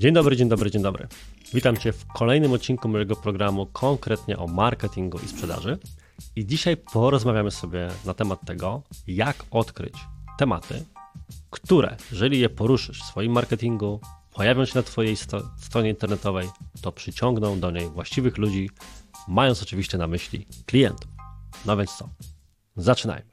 Dzień dobry, dzień dobry, dzień dobry. Witam Cię w kolejnym odcinku mojego programu konkretnie o marketingu i sprzedaży. I dzisiaj porozmawiamy sobie na temat tego, jak odkryć tematy, które, jeżeli je poruszysz w swoim marketingu, pojawią się na Twojej stronie internetowej, to przyciągną do niej właściwych ludzi, mając oczywiście na myśli klientów. No więc co? Zaczynajmy.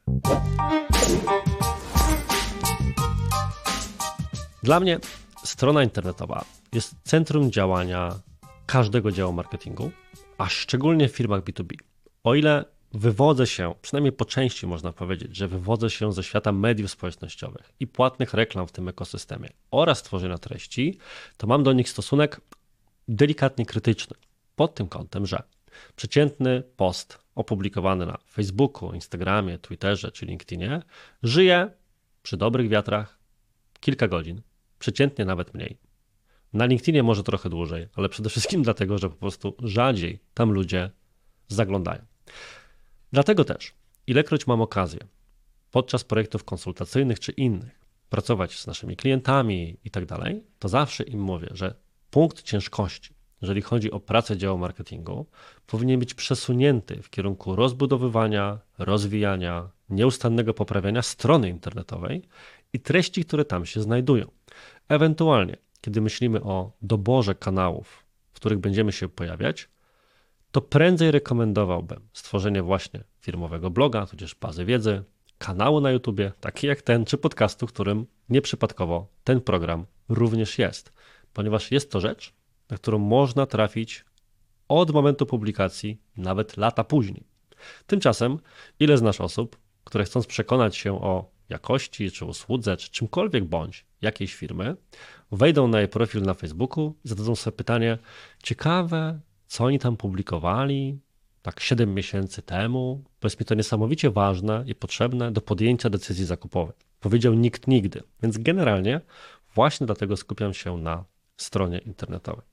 Dla mnie strona internetowa jest centrum działania każdego działu marketingu, a szczególnie w firmach B2B. O ile wywodzę się, przynajmniej po części można powiedzieć, że wywodzę się ze świata mediów społecznościowych i płatnych reklam w tym ekosystemie oraz tworzenia treści, to mam do nich stosunek delikatnie krytyczny. Pod tym kątem, że przeciętny post opublikowany na Facebooku, Instagramie, Twitterze czy LinkedInie żyje przy dobrych wiatrach kilka godzin, przeciętnie nawet mniej. Na LinkedInie może trochę dłużej, ale przede wszystkim dlatego, że po prostu rzadziej tam ludzie zaglądają. Dlatego też, ilekroć mam okazję podczas projektów konsultacyjnych czy innych pracować z naszymi klientami i tak dalej, to zawsze im mówię, że punkt ciężkości, jeżeli chodzi o pracę działu marketingu, powinien być przesunięty w kierunku rozbudowywania, rozwijania, nieustannego poprawiania strony internetowej i treści, które tam się znajdują. Ewentualnie, kiedy myślimy o doborze kanałów, w których będziemy się pojawiać, to prędzej rekomendowałbym stworzenie właśnie firmowego bloga, tudzież bazy wiedzy, kanału na YouTubie, taki jak ten, czy podcastu, którym nieprzypadkowo ten program również jest, ponieważ jest to rzecz, na którą można trafić od momentu publikacji, nawet lata później. Tymczasem, ile znasz osób, które chcąc przekonać się o jakości, czy usłudze, czy czymkolwiek bądź jakiejś firmy, wejdą na jej profil na Facebooku i zadadzą sobie pytanie, ciekawe, co oni tam publikowali tak 7 miesięcy temu, bo jest mi to niesamowicie ważne i potrzebne do podjęcia decyzji zakupowej. Powiedział nikt nigdy, więc generalnie właśnie dlatego skupiam się na stronie internetowej.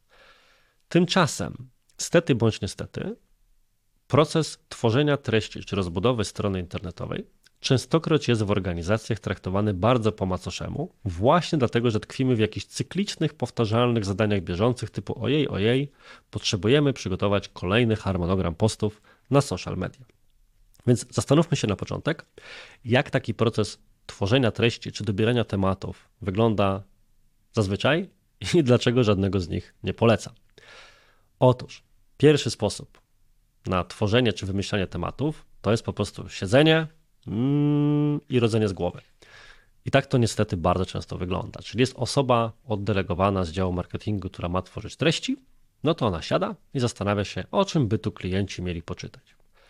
Tymczasem, stety bądź niestety, proces tworzenia treści czy rozbudowy strony internetowej częstokroć jest w organizacjach traktowany bardzo po macoszemu, właśnie dlatego, że tkwimy w jakichś cyklicznych, powtarzalnych zadaniach bieżących typu ojej, potrzebujemy przygotować kolejny harmonogram postów na social media. Więc zastanówmy się na początek, jak taki proces tworzenia treści czy dobierania tematów wygląda zazwyczaj i dlaczego żadnego z nich nie polecam. Otóż pierwszy sposób na tworzenie czy wymyślanie tematów to jest po prostu siedzenie i rodzenie z głowy. I tak to niestety bardzo często wygląda. Czyli jest osoba oddelegowana z działu marketingu, która ma tworzyć treści, no to ona siada i zastanawia się, o czym by tu klienci mieli poczytać.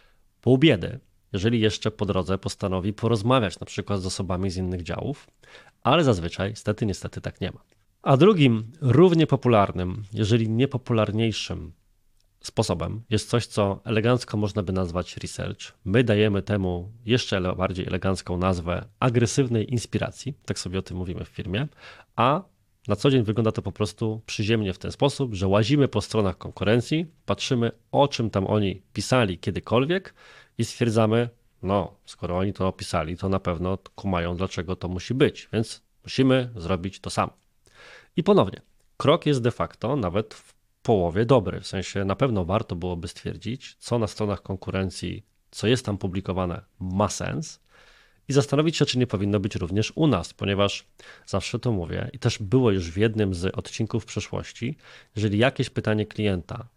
Pół biedy, jeżeli jeszcze po drodze postanowi porozmawiać na przykład z osobami z innych działów, ale zazwyczaj niestety tak nie ma. A drugim, równie popularnym, jeżeli nie popularniejszym sposobem jest coś, co elegancko można by nazwać research. My dajemy temu jeszcze bardziej elegancką nazwę agresywnej inspiracji, tak sobie o tym mówimy w firmie, a na co dzień wygląda to po prostu przyziemnie w ten sposób, że łazimy po stronach konkurencji, patrzymy, o czym tam oni pisali kiedykolwiek i stwierdzamy, no skoro oni to opisali, to na pewno kumają, dlaczego to musi być, więc musimy zrobić to samo. I ponownie, krok jest de facto nawet w połowie dobry, w sensie na pewno warto byłoby stwierdzić, co na stronach konkurencji, co jest tam publikowane, ma sens i zastanowić się, czy nie powinno być również u nas, ponieważ zawsze to mówię i też było już w jednym z odcinków w przeszłości, jeżeli jakieś pytanie klienta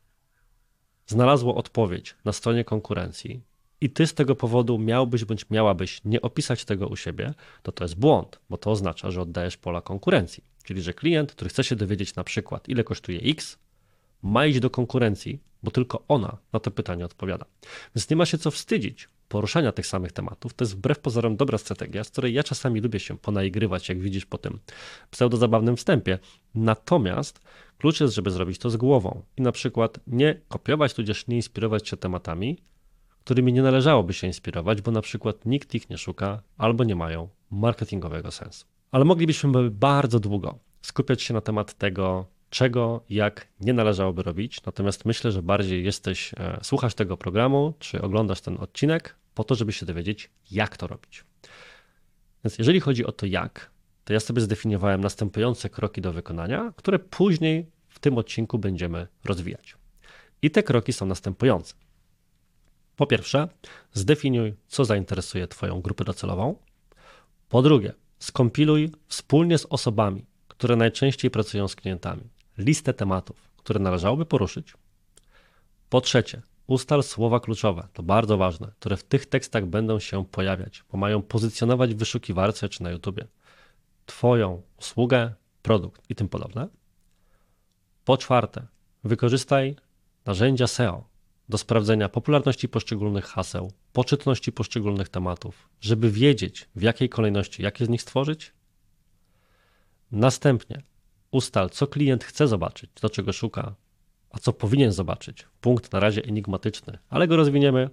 znalazło odpowiedź na stronie konkurencji i ty z tego powodu miałbyś bądź miałabyś nie opisać tego u siebie, to jest błąd, bo to oznacza, że oddajesz pola konkurencji, czyli że klient, który chce się dowiedzieć na przykład, ile kosztuje X, ma iść do konkurencji, bo tylko ona na to pytanie odpowiada. Więc nie ma się co wstydzić poruszania tych samych tematów. To jest wbrew pozorom dobra strategia, z której ja czasami lubię się ponaigrywać, jak widzisz po tym pseudozabawnym wstępie. Natomiast klucz jest, żeby zrobić to z głową i na przykład nie kopiować, tudzież nie inspirować się tematami, którymi nie należałoby się inspirować, bo na przykład nikt ich nie szuka albo nie mają marketingowego sensu. Ale moglibyśmy bardzo długo skupiać się na temat tego, czego, jak nie należałoby robić, natomiast myślę, że bardziej słuchasz tego programu, czy oglądasz ten odcinek po to, żeby się dowiedzieć, jak to robić. Więc jeżeli chodzi o to jak, to ja sobie zdefiniowałem następujące kroki do wykonania, które później w tym odcinku będziemy rozwijać. I te kroki są następujące. Po pierwsze, zdefiniuj, co zainteresuje Twoją grupę docelową. Po drugie, skompiluj wspólnie z osobami, które najczęściej pracują z klientami, listę tematów, które należałoby poruszyć. Po trzecie, ustal słowa kluczowe, to bardzo ważne, które w tych tekstach będą się pojawiać, bo mają pozycjonować w wyszukiwarce czy na YouTubie Twoją usługę, produkt i tym podobne. Po czwarte, wykorzystaj narzędzia SEO do sprawdzenia popularności poszczególnych haseł, poczytności poszczególnych tematów, żeby wiedzieć, w jakiej kolejności, jakie z nich stworzyć. Następnie ustal, co klient chce zobaczyć, do czego szuka, a co powinien zobaczyć. Punkt na razie enigmatyczny, ale go rozwiniemy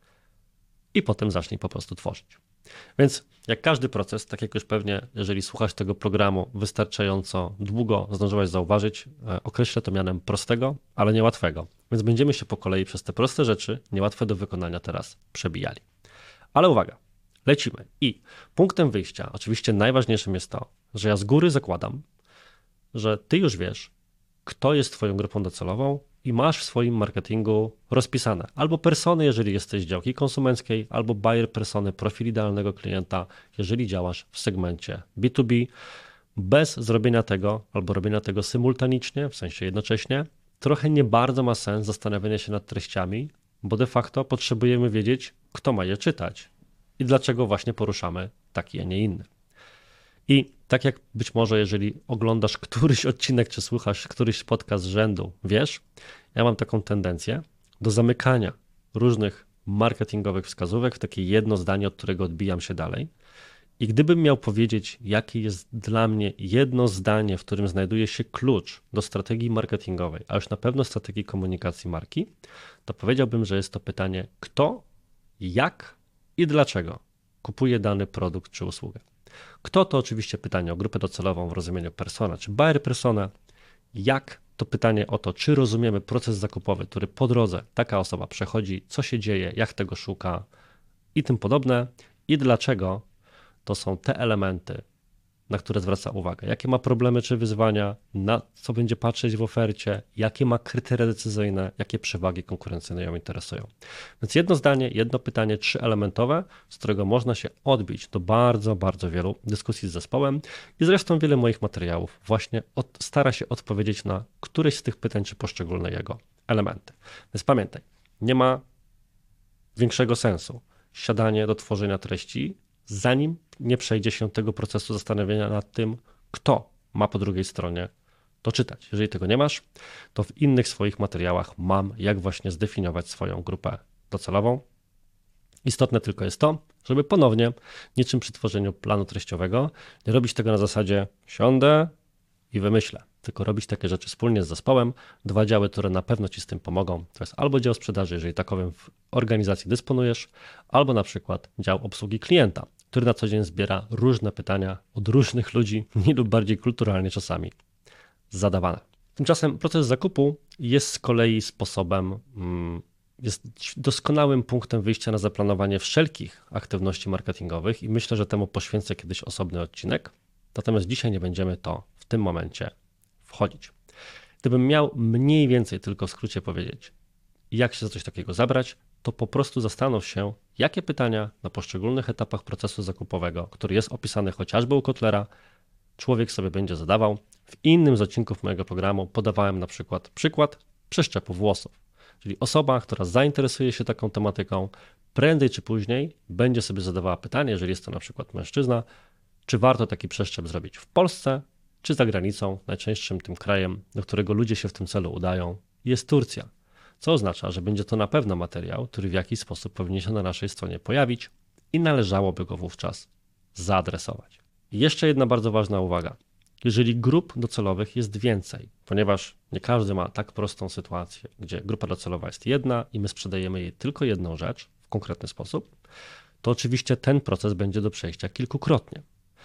i potem zacznij po prostu tworzyć. Więc jak każdy proces, tak jak już pewnie, jeżeli słuchasz tego programu wystarczająco długo, zdążyłeś zauważyć, określę to mianem prostego, ale niełatwego. Więc będziemy się po kolei przez te proste rzeczy, niełatwe do wykonania teraz przebijali. Ale uwaga, lecimy. I punktem wyjścia, oczywiście najważniejszym jest to, że ja z góry zakładam, że ty już wiesz, kto jest twoją grupą docelową i masz w swoim marketingu rozpisane albo persony, jeżeli jesteś z działki konsumenckiej, albo buyer persony, profil idealnego klienta, jeżeli działasz w segmencie B2B. Bez zrobienia tego albo robienia tego symultanicznie, w sensie jednocześnie, trochę nie bardzo ma sens zastanawianie się nad treściami, bo de facto potrzebujemy wiedzieć, kto ma je czytać i dlaczego właśnie poruszamy taki, a nie inny. I tak jak być może, jeżeli oglądasz któryś odcinek, czy słuchasz któryś podcast z rzędu, wiesz, ja mam taką tendencję do zamykania różnych marketingowych wskazówek w takie jedno zdanie, od którego odbijam się dalej. I gdybym miał powiedzieć, jakie jest dla mnie jedno zdanie, w którym znajduje się klucz do strategii marketingowej, a już na pewno strategii komunikacji marki, to powiedziałbym, że jest to pytanie kto, jak i dlaczego kupuje dany produkt czy usługę. Kto to oczywiście pytanie o grupę docelową w rozumieniu persona czy buyer persona. Jak to pytanie o to, czy rozumiemy proces zakupowy, który po drodze taka osoba przechodzi, co się dzieje, jak tego szuka i tym podobne. I dlaczego to są te elementy, na które zwraca uwagę. Jakie ma problemy czy wyzwania, na co będzie patrzeć w ofercie, jakie ma kryteria decyzyjne, jakie przewagi konkurencyjne ją interesują. Więc jedno zdanie, jedno pytanie, 3-elementowe, z którego można się odbić do bardzo, bardzo wielu dyskusji z zespołem i zresztą wiele moich materiałów właśnie stara się odpowiedzieć na któreś z tych pytań czy poszczególne jego elementy. Więc pamiętaj, nie ma większego sensu siadanie do tworzenia treści, zanim nie przejdzie się tego procesu zastanawiania nad tym, kto ma po drugiej stronie to czytać. Jeżeli tego nie masz, to w innych swoich materiałach mam, jak właśnie zdefiniować swoją grupę docelową. Istotne tylko jest to, żeby ponownie, niczym przy tworzeniu planu treściowego, nie robić tego na zasadzie siądę i wymyślę, tylko robić takie rzeczy wspólnie z zespołem. 2 działy, które na pewno Ci z tym pomogą, to jest albo dział sprzedaży, jeżeli takowym w organizacji dysponujesz, albo na przykład dział obsługi klienta, który na co dzień zbiera różne pytania od różnych ludzi, mniej lub bardziej kulturalnie czasami zadawane. Tymczasem proces zakupu jest z kolei sposobem, jest doskonałym punktem wyjścia na zaplanowanie wszelkich aktywności marketingowych i myślę, że temu poświęcę kiedyś osobny odcinek, natomiast dzisiaj nie będziemy to w tym momencie wchodzić. Gdybym miał mniej więcej tylko w skrócie powiedzieć, jak się za coś takiego zabrać, to po prostu zastanów się, jakie pytania na poszczególnych etapach procesu zakupowego, który jest opisany chociażby u Kotlera, człowiek sobie będzie zadawał. W innym z odcinków mojego programu podawałem na przykład przykład przeszczepu włosów. Czyli osoba, która zainteresuje się taką tematyką, prędzej czy później będzie sobie zadawała pytanie, jeżeli jest to na przykład mężczyzna, czy warto taki przeszczep zrobić w Polsce, czy za granicą. Najczęstszym tym krajem, do którego ludzie się w tym celu udają, jest Turcja. Co oznacza, że będzie to na pewno materiał, który w jakiś sposób powinien się na naszej stronie pojawić i należałoby go wówczas zaadresować. I jeszcze jedna bardzo ważna uwaga. Jeżeli grup docelowych jest więcej, ponieważ nie każdy ma tak prostą sytuację, gdzie grupa docelowa jest jedna i my sprzedajemy jej tylko jedną rzecz w konkretny sposób, to oczywiście ten proces będzie do przejścia kilkukrotnie.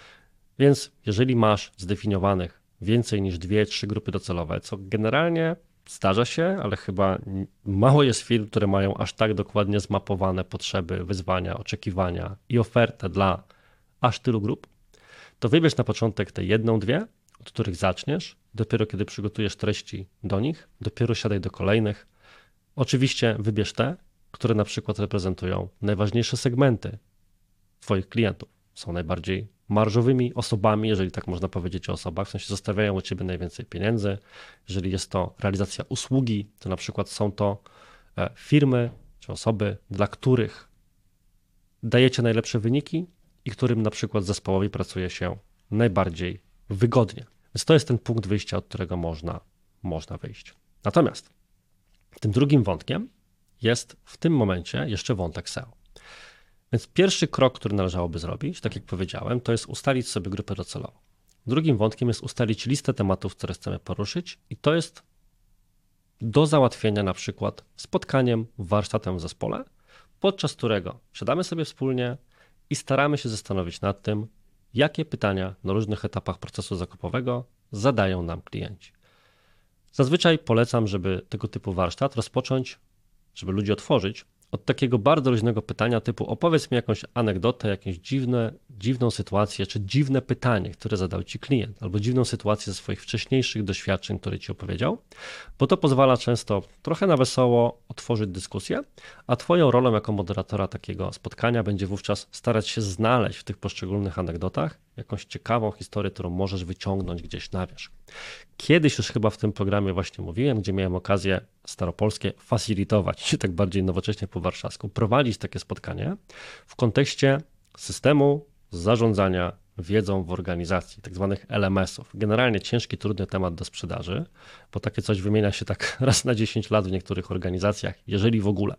Więc jeżeli masz zdefiniowanych więcej niż 2-3 grupy docelowe, co generalnie zdarza się, ale chyba mało jest firm, które mają aż tak dokładnie zmapowane potrzeby, wyzwania, oczekiwania i ofertę dla aż tylu grup, to wybierz na początek te jedną, dwie, od których zaczniesz. Dopiero kiedy przygotujesz treści do nich, dopiero siadaj do kolejnych. Oczywiście wybierz te, które na przykład reprezentują najważniejsze segmenty Twoich klientów. Są najbardziej marżowymi osobami, jeżeli tak można powiedzieć o osobach, w sensie zostawiają u Ciebie najwięcej pieniędzy. Jeżeli jest to realizacja usługi, to na przykład są to firmy czy osoby, dla których dajecie najlepsze wyniki i którym na przykład zespołowi pracuje się najbardziej wygodnie. Więc to jest ten punkt wyjścia, od którego można wyjść. Natomiast tym drugim wątkiem jest w tym momencie jeszcze wątek SEO. Więc pierwszy krok, który należałoby zrobić, tak jak powiedziałem, to jest ustalić sobie grupę docelową. Drugim wątkiem jest ustalić listę tematów, które chcemy poruszyć i to jest do załatwienia na przykład spotkaniem, warsztatem w zespole, podczas którego siadamy sobie wspólnie i staramy się zastanowić nad tym, jakie pytania na różnych etapach procesu zakupowego zadają nam klienci. Zazwyczaj polecam, żeby tego typu warsztat rozpocząć, żeby ludzi otworzyć od takiego bardzo luźnego pytania typu opowiedz mi jakąś anegdotę, jakąś dziwną sytuację, czy dziwne pytanie, które zadał Ci klient, albo dziwną sytuację ze swoich wcześniejszych doświadczeń, które Ci opowiedział, bo to pozwala często trochę na wesoło otworzyć dyskusję, a Twoją rolą jako moderatora takiego spotkania będzie wówczas starać się znaleźć w tych poszczególnych anegdotach jakąś ciekawą historię, którą możesz wyciągnąć gdzieś na wierzch. Kiedyś już chyba w tym programie właśnie mówiłem, gdzie miałem okazję staropolskie facilitować, czy tak bardziej nowocześnie po warszawsku, prowadzić takie spotkanie w kontekście systemu zarządzania wiedzą w organizacji, tak zwanych LMS-ów. Generalnie ciężki, trudny temat do sprzedaży, bo takie coś wymienia się tak raz na 10 lat w niektórych organizacjach, jeżeli w ogóle.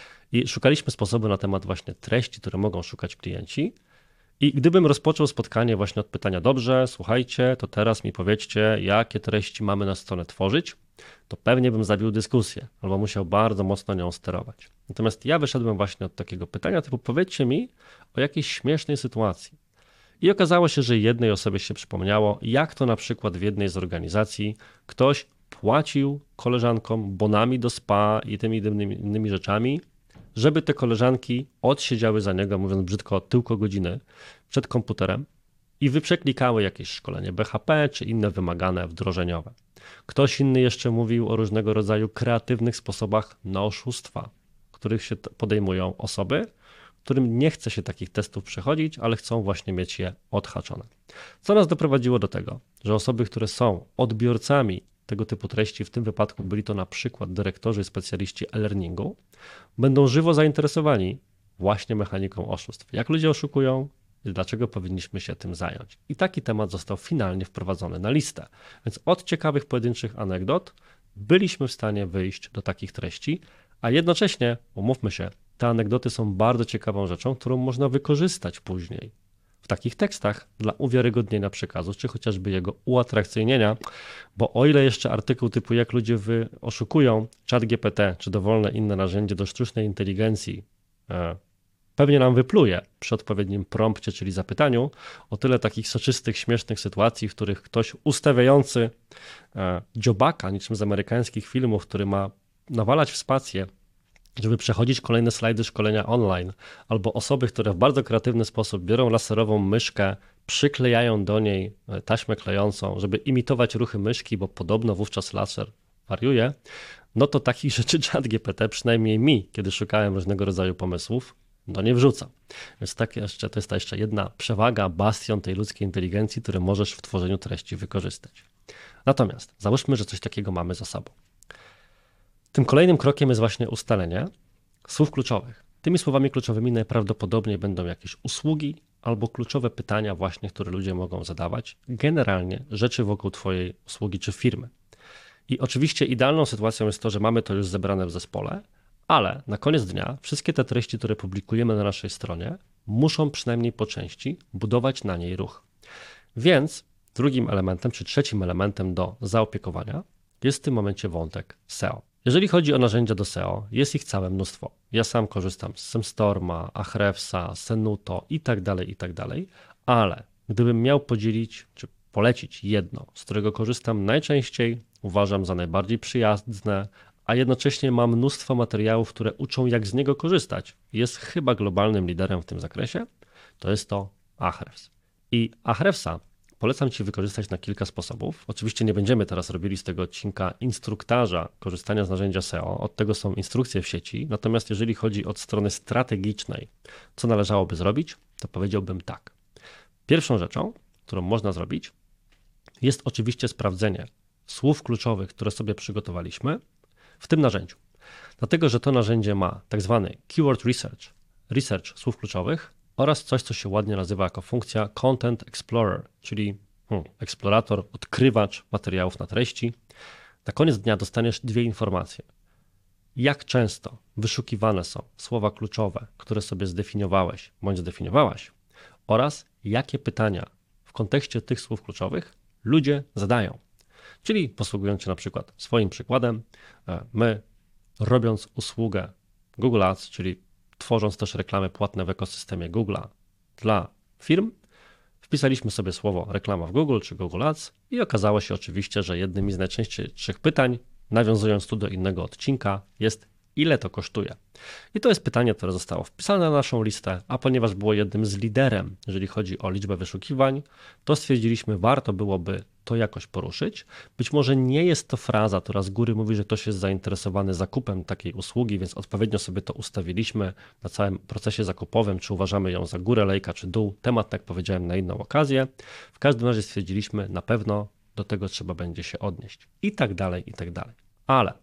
I szukaliśmy sposobu na temat właśnie treści, które mogą szukać klienci. I gdybym rozpoczął spotkanie właśnie od pytania, dobrze, słuchajcie, to teraz mi powiedzcie, jakie treści mamy na stronę tworzyć, to pewnie bym zabił dyskusję albo musiał bardzo mocno nią sterować. Natomiast ja wyszedłem właśnie od takiego pytania typu powiedzcie mi o jakiejś śmiesznej sytuacji. I okazało się, że jednej osobie się przypomniało, jak to na przykład w jednej z organizacji ktoś płacił koleżankom bonami do spa i tymi innymi rzeczami, żeby te koleżanki odsiedziały za niego, mówiąc brzydko, tylko godziny przed komputerem i wyprzeklikały jakieś szkolenie BHP czy inne wymagane wdrożeniowe. Ktoś inny jeszcze mówił o różnego rodzaju kreatywnych sposobach na oszustwa, których się podejmują osoby, którym nie chce się takich testów przechodzić, ale chcą właśnie mieć je odhaczone. Co nas doprowadziło do tego, że osoby, które są odbiorcami tego typu treści, w tym wypadku byli to na przykład dyrektorzy i specjaliści e-learningu, będą żywo zainteresowani właśnie mechaniką oszustw. Jak ludzie oszukują i dlaczego powinniśmy się tym zająć. I taki temat został finalnie wprowadzony na listę. Więc od ciekawych pojedynczych anegdot byliśmy w stanie wyjść do takich treści, a jednocześnie, umówmy się, te anegdoty są bardzo ciekawą rzeczą, którą można wykorzystać później w takich tekstach dla uwiarygodnienia przekazu, czy chociażby jego uatrakcyjnienia, bo o ile jeszcze artykuł typu jak ludzie oszukują ChatGPT, czy dowolne inne narzędzie do sztucznej inteligencji pewnie nam wypluje przy odpowiednim prompcie, czyli zapytaniu, o tyle takich soczystych, śmiesznych sytuacji, w których ktoś ustawiający dziobaka, niczym z amerykańskich filmów, który ma nawalać w spację, żeby przechodzić kolejne slajdy szkolenia online, albo osoby, które w bardzo kreatywny sposób biorą laserową myszkę, przyklejają do niej taśmę klejącą, żeby imitować ruchy myszki, bo podobno wówczas laser wariuje, no to takich rzeczy ChatGPT, przynajmniej mi, kiedy szukałem różnego rodzaju pomysłów, no nie wrzucam. Więc to jest ta jeszcze jedna przewaga, bastion tej ludzkiej inteligencji, który możesz w tworzeniu treści wykorzystać. Natomiast załóżmy, że coś takiego mamy za sobą. Tym kolejnym krokiem jest właśnie ustalenie słów kluczowych. Tymi słowami kluczowymi najprawdopodobniej będą jakieś usługi albo kluczowe pytania właśnie, które ludzie mogą zadawać, generalnie rzeczy wokół Twojej usługi czy firmy. I oczywiście idealną sytuacją jest to, że mamy to już zebrane w zespole, ale na koniec dnia wszystkie te treści, które publikujemy na naszej stronie, muszą przynajmniej po części budować na niej ruch. Więc drugim elementem, czy trzecim elementem do zaopiekowania jest w tym momencie wątek SEO. Jeżeli chodzi o narzędzia do SEO, jest ich całe mnóstwo. Ja sam korzystam z SEMstorma, Ahrefsa, Senuto i tak dalej, ale gdybym miał podzielić czy polecić jedno, z którego korzystam najczęściej, uważam za najbardziej przyjazne, a jednocześnie mam mnóstwo materiałów, które uczą jak z niego korzystać, jest chyba globalnym liderem w tym zakresie, to jest to Ahrefs. I Ahrefsa polecam Ci wykorzystać na kilka sposobów. Oczywiście nie będziemy teraz robili z tego odcinka instruktaża korzystania z narzędzia SEO, od tego są instrukcje w sieci, natomiast jeżeli chodzi od strony strategicznej, co należałoby zrobić, to powiedziałbym tak. Pierwszą rzeczą, którą można zrobić, jest oczywiście sprawdzenie słów kluczowych, które sobie przygotowaliśmy w tym narzędziu. Dlatego, że to narzędzie ma tak zwany Keyword Research słów kluczowych oraz coś, co się ładnie nazywa jako funkcja Content Explorer, czyli eksplorator, odkrywacz materiałów na treści. Na koniec dnia dostaniesz dwie informacje. Jak często wyszukiwane są słowa kluczowe, które sobie zdefiniowałeś bądź zdefiniowałaś oraz jakie pytania w kontekście tych słów kluczowych ludzie zadają. Czyli posługując się na przykład swoim przykładem, my robiąc usługę Google Ads, czyli tworząc też reklamy płatne w ekosystemie Google'a dla firm, wpisaliśmy sobie słowo reklama w Google czy Google Ads i okazało się oczywiście, że jednym z najczęstszych pytań, nawiązując tu do innego odcinka, jest ile to kosztuje. I to jest pytanie, które zostało wpisane na naszą listę, a ponieważ było jednym z liderem, jeżeli chodzi o liczbę wyszukiwań, to stwierdziliśmy, warto byłoby to jakoś poruszyć. Być może nie jest to fraza, która z góry mówi, że ktoś jest zainteresowany zakupem takiej usługi, więc odpowiednio sobie to ustawiliśmy na całym procesie zakupowym, czy uważamy ją za górę lejka, czy dół. Temat, jak powiedziałem, na inną okazję. W każdym razie stwierdziliśmy, na pewno do tego trzeba będzie się odnieść. I tak dalej, i tak dalej. Ale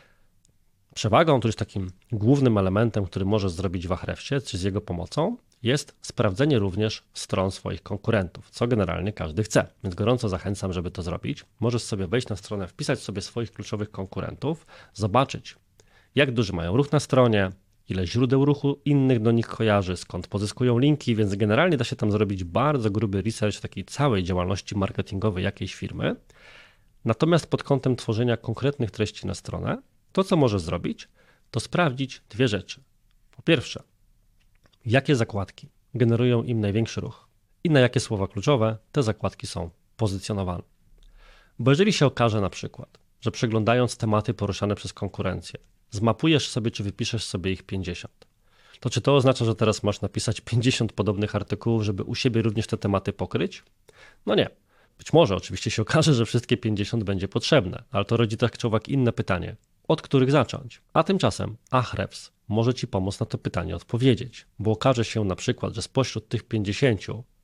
przewagą, to już takim głównym elementem, który możesz zrobić w Ahrefsie, czy z jego pomocą, jest sprawdzenie również stron swoich konkurentów, co generalnie każdy chce. Więc gorąco zachęcam, żeby to zrobić. Możesz sobie wejść na stronę, wpisać sobie swoich kluczowych konkurentów, zobaczyć, jak duży mają ruch na stronie, ile źródeł ruchu innych do nich kojarzy, skąd pozyskują linki, więc generalnie da się tam zrobić bardzo gruby research takiej całej działalności marketingowej jakiejś firmy. Natomiast pod kątem tworzenia konkretnych treści na stronę, to, co możesz zrobić, to sprawdzić dwie rzeczy. Po pierwsze, jakie zakładki generują im największy ruch i na jakie słowa kluczowe te zakładki są pozycjonowane. Bo jeżeli się okaże na przykład, że przeglądając tematy poruszane przez konkurencję, zmapujesz sobie czy wypiszesz sobie ich 50, to czy to oznacza, że teraz masz napisać 50 podobnych artykułów, żeby u siebie również te tematy pokryć? No nie. Być może oczywiście się okaże, że wszystkie 50 będzie potrzebne, ale to rodzi tak czy owak inne pytanie. Od których zacząć? A tymczasem Ahrefs może Ci pomóc na to pytanie odpowiedzieć, bo okaże się na przykład, że spośród tych 50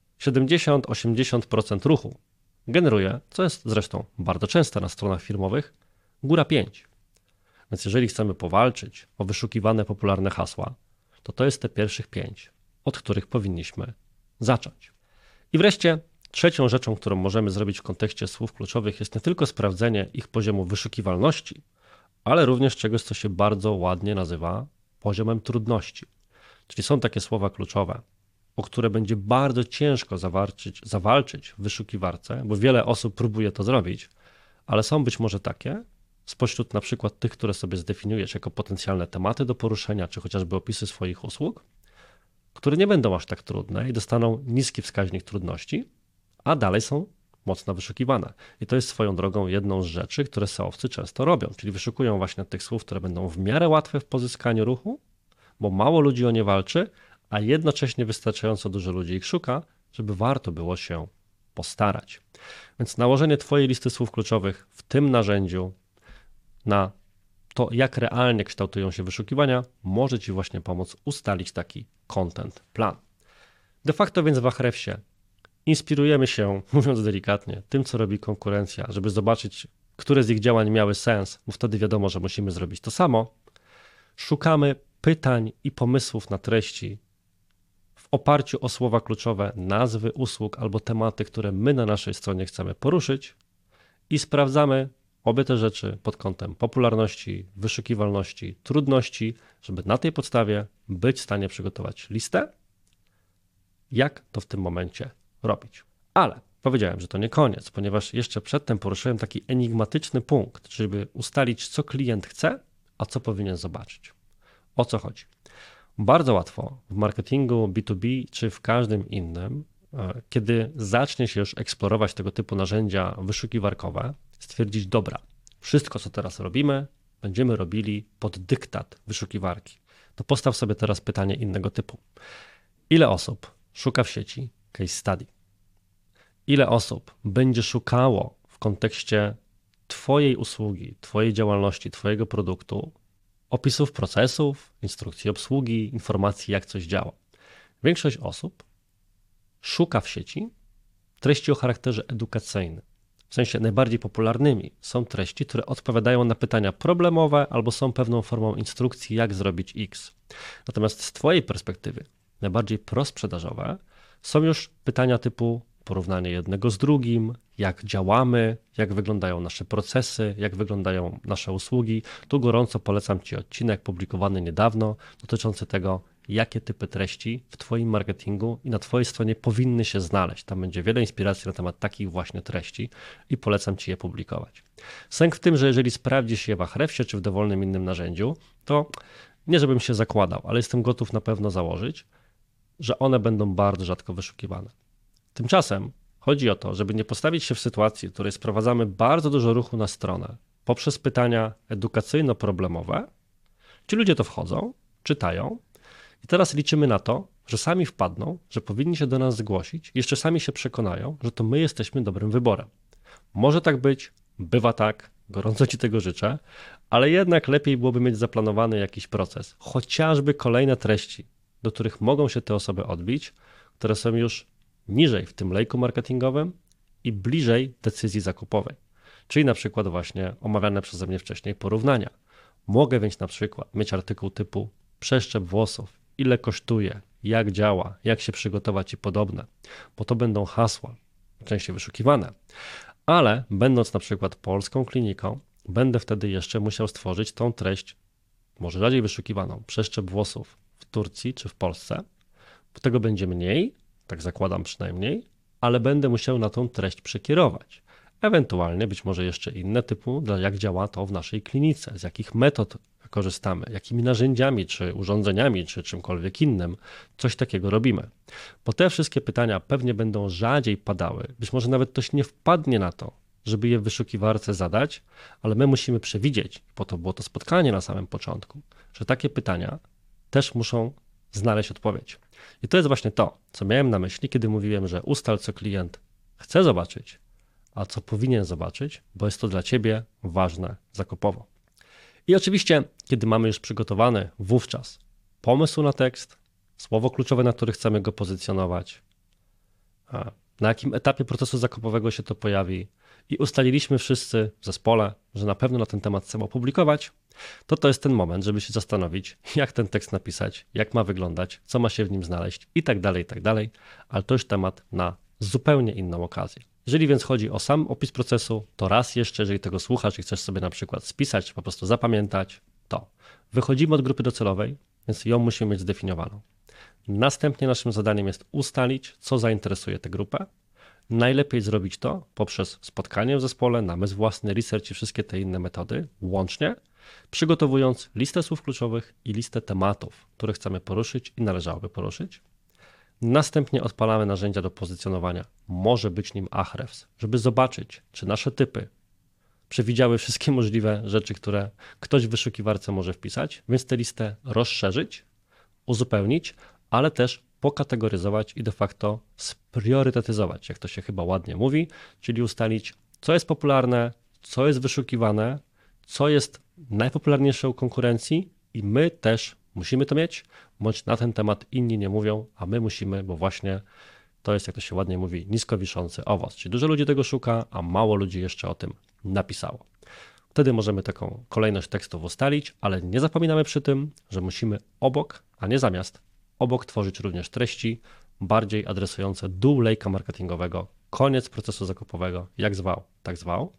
70-80% ruchu generuje, co jest zresztą bardzo częste na stronach firmowych, góra 5. Więc jeżeli chcemy powalczyć o wyszukiwane popularne hasła, to jest te pierwszych 5, od których powinniśmy zacząć. I wreszcie trzecią rzeczą, którą możemy zrobić w kontekście słów kluczowych, jest nie tylko sprawdzenie ich poziomu wyszukiwalności, ale również czegoś, co się bardzo ładnie nazywa poziomem trudności. Czyli są takie słowa kluczowe, o które będzie bardzo ciężko zawalczyć w wyszukiwarce, bo wiele osób próbuje to zrobić, ale są być może takie, spośród na przykład tych, które sobie zdefiniujesz jako potencjalne tematy do poruszenia, czy chociażby opisy swoich usług, które nie będą aż tak trudne i dostaną niski wskaźnik trudności, a dalej są mocno wyszukiwane. I to jest swoją drogą jedną z rzeczy, które SEO-wcy często robią, czyli wyszukują właśnie tych słów, które będą w miarę łatwe w pozyskaniu ruchu, bo mało ludzi o nie walczy, a jednocześnie wystarczająco dużo ludzi ich szuka, żeby warto było się postarać. Więc nałożenie Twojej listy słów kluczowych w tym narzędziu na to, jak realnie kształtują się wyszukiwania, może Ci właśnie pomóc ustalić taki content plan. De facto więc w Ahrefsie inspirujemy się, mówiąc delikatnie, tym, co robi konkurencja, żeby zobaczyć, które z ich działań miały sens, bo wtedy wiadomo, że musimy zrobić to samo. Szukamy pytań i pomysłów na treści w oparciu o słowa kluczowe, nazwy usług albo tematy, które my na naszej stronie chcemy poruszyć i sprawdzamy obie te rzeczy pod kątem popularności, wyszukiwalności, trudności, żeby na tej podstawie być w stanie przygotować listę, jak to w tym momencie robić. Ale powiedziałem, że to nie koniec, ponieważ jeszcze przedtem poruszyłem taki enigmatyczny punkt, żeby ustalić, co klient chce, a co powinien zobaczyć. O co chodzi? Bardzo łatwo w marketingu B2B czy w każdym innym, kiedy zacznie się już eksplorować tego typu narzędzia wyszukiwarkowe, stwierdzić, dobra, wszystko co teraz robimy, będziemy robili pod dyktat wyszukiwarki. To postaw sobie teraz pytanie innego typu. Ile osób szuka w sieci case study? ile osób będzie szukało w kontekście Twojej usługi, Twojej działalności, Twojego produktu opisów procesów, instrukcji obsługi, informacji, jak coś działa. Większość osób szuka w sieci treści o charakterze edukacyjnym. W sensie najbardziej popularnymi są treści, które odpowiadają na pytania problemowe albo są pewną formą instrukcji, jak zrobić X. Natomiast z Twojej perspektywy najbardziej prosprzedażowe są już pytania typu porównanie jednego z drugim, jak działamy, jak wyglądają nasze procesy, jak wyglądają nasze usługi. Tu gorąco polecam Ci odcinek publikowany niedawno dotyczący tego, jakie typy treści w Twoim marketingu i na Twojej stronie powinny się znaleźć. Tam będzie wiele inspiracji na temat takich właśnie treści i polecam Ci je publikować. Sęk w tym, że jeżeli sprawdzisz je w Ahrefsie czy w dowolnym innym narzędziu, to nie żebym się zakładał, ale jestem gotów na pewno założyć, że one będą bardzo rzadko wyszukiwane. Tymczasem chodzi o to, żeby nie postawić się w sytuacji, w której sprowadzamy bardzo dużo ruchu na stronę poprzez pytania edukacyjno-problemowe, ci ludzie to wchodzą, czytają i teraz liczymy na to, że sami wpadną, że powinni się do nas zgłosić i jeszcze sami się przekonają, że to my jesteśmy dobrym wyborem. Może tak być, bywa tak, gorąco Ci tego życzę, ale jednak lepiej byłoby mieć zaplanowany jakiś proces, chociażby kolejne treści, do których mogą się te osoby odbić, które są już niżej w tym lejku marketingowym i bliżej decyzji zakupowej. Czyli na przykład właśnie omawiane przeze mnie wcześniej porównania. Mogę więc na przykład mieć artykuł typu przeszczep włosów, ile kosztuje, jak działa, jak się przygotować i podobne, bo to będą hasła częściej wyszukiwane. Ale będąc na przykład polską kliniką, będę wtedy jeszcze musiał stworzyć tą treść, może rzadziej wyszukiwaną, przeszczep włosów w Turcji czy w Polsce, bo tego będzie mniej, tak zakładam przynajmniej, ale będę musiał na tą treść przekierować. Ewentualnie być może jeszcze inne typu, jak działa to w naszej klinice, z jakich metod korzystamy, jakimi narzędziami, czy urządzeniami, czy czymkolwiek innym coś takiego robimy. Bo te wszystkie pytania pewnie będą rzadziej padały, być może nawet ktoś nie wpadnie na to, żeby je w wyszukiwarce zadać, ale my musimy przewidzieć, po to było to spotkanie na samym początku, że takie pytania też muszą znaleźć odpowiedź. I to jest właśnie to, co miałem na myśli, kiedy mówiłem, że ustal, co klient chce zobaczyć, a co powinien zobaczyć, bo jest to dla Ciebie ważne zakupowo. I oczywiście, kiedy mamy już przygotowany wówczas pomysł na tekst, słowo kluczowe, na które chcemy go pozycjonować, na jakim etapie procesu zakupowego się to pojawi i ustaliliśmy wszyscy w zespole, że na pewno na ten temat chcemy opublikować, to jest ten moment, żeby się zastanowić, jak ten tekst napisać, jak ma wyglądać, co ma się w nim znaleźć i tak dalej, ale to już temat na zupełnie inną okazję. Jeżeli więc chodzi o sam opis procesu, to raz jeszcze, jeżeli tego słuchasz i chcesz sobie na przykład spisać, czy po prostu zapamiętać, to wychodzimy od grupy docelowej, więc ją musimy mieć zdefiniowaną. Następnie naszym zadaniem jest ustalić, co zainteresuje tę grupę. Najlepiej zrobić to poprzez spotkanie w zespole, namysł własny, research i wszystkie te inne metody łącznie, przygotowując listę słów kluczowych i listę tematów, które chcemy poruszyć i należałoby poruszyć. Następnie odpalamy narzędzia do pozycjonowania. Może być nim Ahrefs, żeby zobaczyć, czy nasze typy przewidziały wszystkie możliwe rzeczy, które ktoś w wyszukiwarce może wpisać, więc tę listę rozszerzyć, uzupełnić, ale też pokategoryzować i de facto spriorytetyzować, jak to się chyba ładnie mówi, czyli ustalić, co jest popularne, co jest wyszukiwane, co jest najpopularniejsze u konkurencji i my też musimy to mieć, bądź na ten temat inni nie mówią, a my musimy, bo właśnie to jest, jak to się ładnie mówi, nisko wiszący owoc. Czyli dużo ludzi tego szuka, a mało ludzi jeszcze o tym napisało. Wtedy możemy taką kolejność tekstów ustalić, ale nie zapominamy przy tym, że musimy obok, a nie zamiast, obok tworzyć również treści bardziej adresujące dół lejka marketingowego, koniec procesu zakupowego, jak zwał, tak zwał,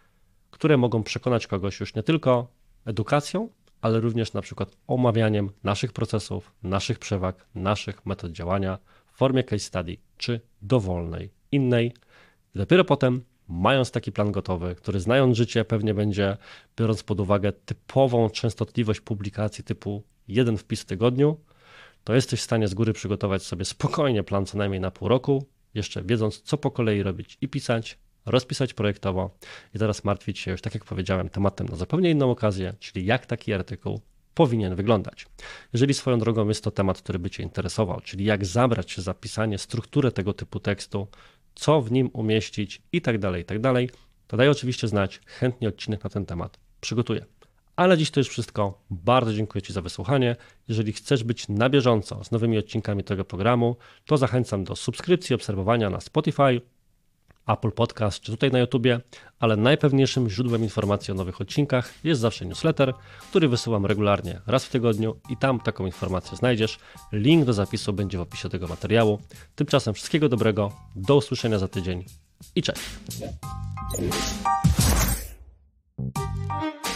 które mogą przekonać kogoś już nie tylko edukacją, ale również na przykład omawianiem naszych procesów, naszych przewag, naszych metod działania w formie case study czy dowolnej innej. I dopiero potem, mając taki plan gotowy, który znając życie pewnie będzie, biorąc pod uwagę typową częstotliwość publikacji typu jeden wpis w tygodniu, to jesteś w stanie z góry przygotować sobie spokojnie plan co najmniej na pół roku, jeszcze wiedząc, co po kolei robić i pisać, rozpisać projektowo i teraz martwić się już, tak jak powiedziałem, tematem na zupełnie inną okazję, czyli jak taki artykuł powinien wyglądać. Jeżeli swoją drogą jest to temat, który by Cię interesował, czyli jak zabrać się za pisanie, strukturę tego typu tekstu, co w nim umieścić i tak dalej, to daj oczywiście znać, chętnie odcinek na ten temat przygotuję. Ale dziś to już wszystko. Bardzo dziękuję Ci za wysłuchanie. Jeżeli chcesz być na bieżąco z nowymi odcinkami tego programu, to zachęcam do subskrypcji, obserwowania na Spotify, Apple Podcast czy tutaj na YouTubie, ale najpewniejszym źródłem informacji o nowych odcinkach jest zawsze newsletter, który wysyłam regularnie raz w tygodniu i tam taką informację znajdziesz. Link do zapisu będzie w opisie tego materiału. Tymczasem wszystkiego dobrego, do usłyszenia za tydzień i cześć!